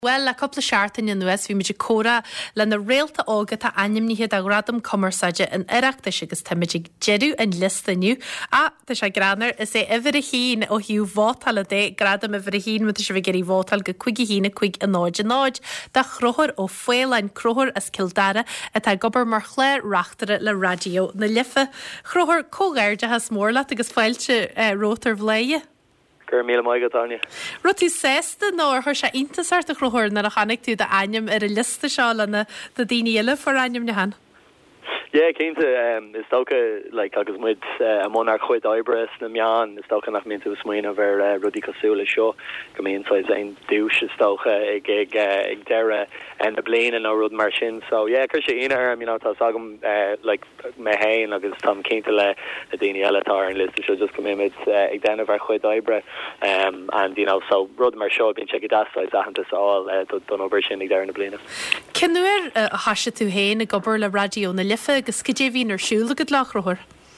Well, a couple of seartain in US vi meidir córa le na réalta ágat a animníhead a gradam commerceide an ireachtas agus tá meidir jeú an listaniu a tá sé granar is é ifir a hín ó hiú bhátal a dé gradam ifir a hín mu se vi geí bhátal go cuigi hína cuig a náid da chrochor ó foilein crochor as Kildare a tá gobar mar chléir rachtare le radio na lifa chrochor cógairde has mórla agus fáilte rótar bléie. Míle mai gotáine. Rutí sésta nó chuir sé intasart a chrothir na a chanig tú de aim ar a lista seálanna de daine eile for aim na han. Yeah, cínta is tócha agus muid am ar chuid oibres na meán is tócha nach mín tú smaoine bhar rudí cosúla seo go míon sais ein dúis is tócha ag deire an na bliana nó rud mar sin so yeah chuir sé inar tá sagam mé hain agus tam cínta le a daine eiletá an lista seo just go mid ag déanamh ar chuid oibre and so rud mar seo bíon sé go dasáid ahananta sáil don obair sin ag deire na bliana. Cinúir a hasise tú héin a gobar le radio na lifa agus go dé hín ar siúla go lechrothir?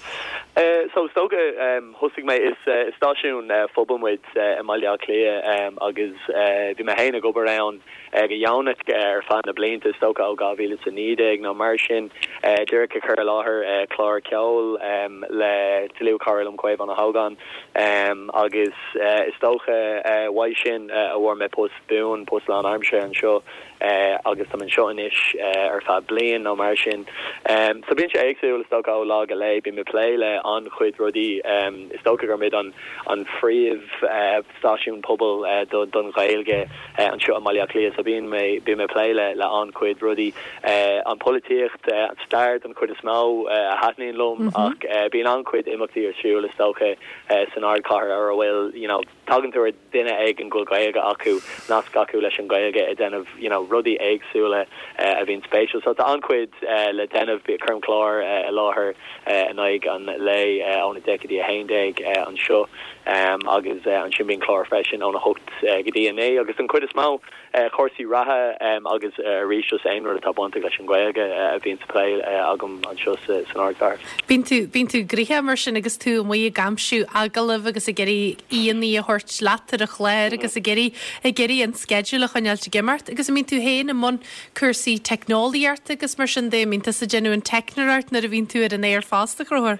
So stoga hosig me is station fobumwid Amalia Clea agus vi me hain a go around go jaunit fan na blinta stoka o gavil a nidig no marsin Derek cur láher Clara Ceol le tiliu Carlum Quav on a Hogan agus stocha waishin a war me post boon post lan armshire and show agus am shonish fa blin no marsin so bin exul stoka o lag a lei bi me play le an chuid rudí stocha gur mid an fríomh stáisiún pobl don gailge an seo Amalia Clea so bí me pléile le an chuid rudí an políocht an start an chuid is má a hatnaíon lom ach bíon an chuid imachtaí ar siúil is stocha san ard car ar a bhfuil tagan tú duine ag an ghfuil gailge acu nás gacu leis an gailge a denmh rudí agsúla a bhíon spéisiú so tá an chuid le denmh bí chum chlár a láthair an aig an lei on a decade a haindig an seo agus an sin chlár freisin on a hocht go DNA agus an cuid is má chósaí ratha agus rí ein a tabbanta leis an gailge a bhíon play agam an seo san ardcar. Bín tú gríthe mar sin agus tú mu gamsú agalah agus a geirí íoní a hort letar a chléir agus a geirí an schedule a chuinealte gimmart agus mín tú héin am man cursaí technoliaart agus mar sin dé mínta sa genuine technoart na a bhín tú ar an éir fásta chrothir.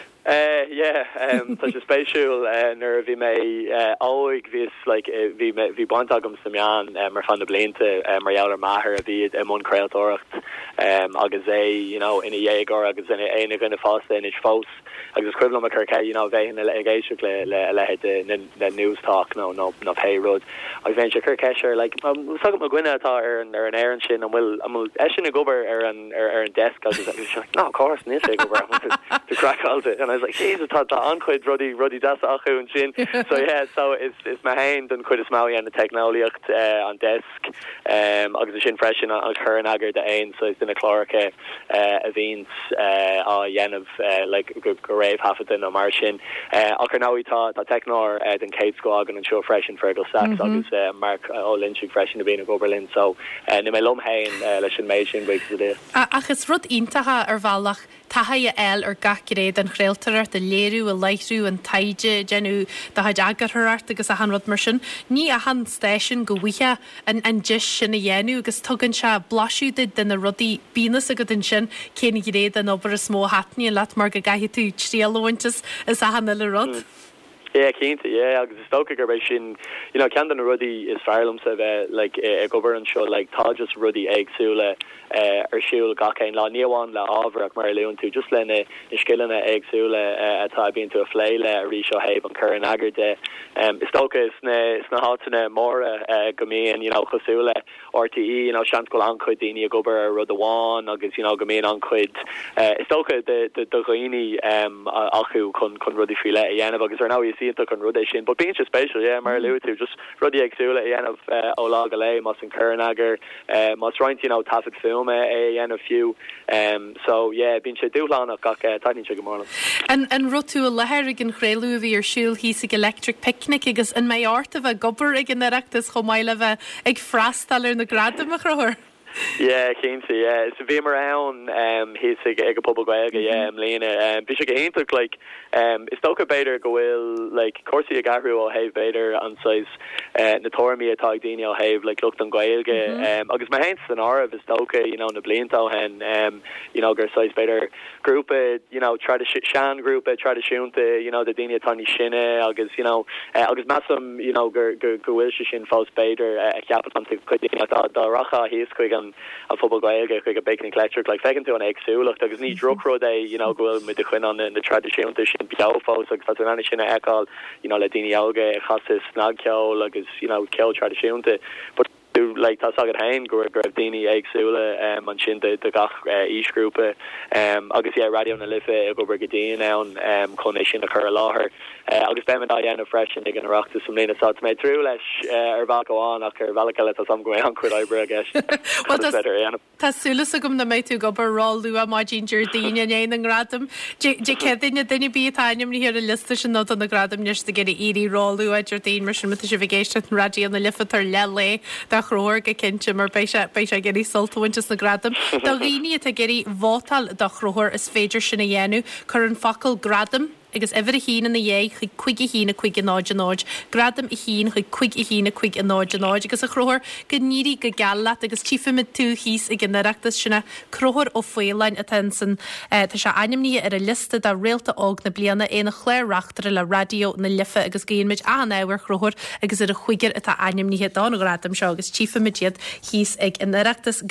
Tá sé spéisiúil nar bhí mé áig vís bhí baint agam samán mar fan na blinta mar jouler maithair a bhí món creaaltóireacht agus ina dhégor agus ina éana gona fásta in is fós agus cuilam a chuce bhéin le géisiú le na news talk nó Payrod agus bhéin se chuceir sagam a gcuine atá ar an éan sin an bhfuil sin a gobar ar an desk agus ná cás níos é gobar to crackáilte and I was like, Jesus, tá ancuid rudí das achu an sin. So yeah, so it's my hand an cuid is maui an the technoliacht on desk agus sin freisin an chur an agur de ein so it's in a chlóracha a víns á dhéanamh go raibh hafadin ó mar sin achar náí tá technor den Kate Squagan an seo freisin Fergal Sachs agus Mark O'Lynch freisin a bhíon a Goberlin so ni mé lomhain leis sin méid sin weeks a day. Agus rud íntatha ar bhealach Tahaia ar gaciréad an chréaltarart a léirú a leithhrú an taide genú da haid agarthart agus a hanrod mar sin ní a han stéisisin go bhuithe an dis sin a dhéanú agus tugann se blasúid den na rudí bínas a go den sin cénig réad an obair a smó hatní a leat mar go gaithí tú tríalhaintas is a hanna le rud. Yeah, cínta, agus is tóca gur sin, cean an rudí is fearlam sa bheith a gobar an seo tá just rudí agsúla ar siúil gacéin lá níomháin le ábhar mar leún tú just lena is skillanna agsúla atá bíonn tú a phléile a rí seo héh an chur an agur de is tóca is na hátainna móra go míon chosúla RTE sean go an chuid daoine a gobar rud amháin agus go míon an chuid is tóca de roioine acu chun rudí fiile a dhéanamh agus ar ná an rudé sin, but being special, mar leú tú just rudí agsúla a dhéanamh ó lá go lei mas an chur an agur mas roint tafid filme a dhéanamh fiú so bín sé dúláánach gach taín se go mána. An rutú a lehéir ag an chréilú a bhí ar siúil hí ag electric picnic agus an mé ort a bheith gobar ag an ireachtas chomáile bheith ag freistallir na gradam a chrothir. Yeah, Keensy, yeah. It's a bit around, he's a public way, yeah, Lena. Bishop Aintuk, like, it's Stoker Bader go will, like, Corsi Agaru or Have Bader on size, Natormi a Tagdini or Have, like, looked on Gaelga. August my hands an hour of his Stoker, you know, the Blinto and, you know, Ger size Bader group, you know, try to Shan group, try to shoot the, you know, the Dini Tony Shinne, August, you know, August Massam, you know, Ger will Shin Faust Bader, Capital to the Racha, he's quick on football Gaelga, quick a bacon electric, like, second to an X2, look, there's need Druckro day, you know, go with the Quinn on the tradition, the Shin Biao, so that's an Anishin Ekal, you know, Ladini Alga, Hassis, Snagkyo, like, you know, Kyo tradition, but like that's all hain go Dini Exula on Shin the Gach East group August yeah radio na live go Brigadine now connection occur laher August them and Diana fresh and they gonna rock to some Lena thoughts made through lesh go on after Valakala some going on quid Ibra I guess well that's better yeah Tasula gum na may to go roll Lua my ginger Dina and gradum Kedin then be time here a list not on the gradum just to get a roll Lua Jardine mission with the Shivigation radio on the lift her lele Chroor ge kinse mar beise geri sultawintas na gradam. Da rini a geri votal da chroor is féidir sinna yenu curran fakul gradam. Agus ever a heen in the ye, quick a heen a quick and nodge, gradam a heen, quick a heen a quick and nodge, agus a crower, good needy, good gallat, agus chief him at 2 he's again the rectus shina, crower of Wayline attention, Tasha animni at a listed a realta og na bliana in a clear rachter la radio na liffa agus gain mich an hour crower, agus a whigger at a animni hit on gradam show, agus chief him at yet, he's egg in the rectus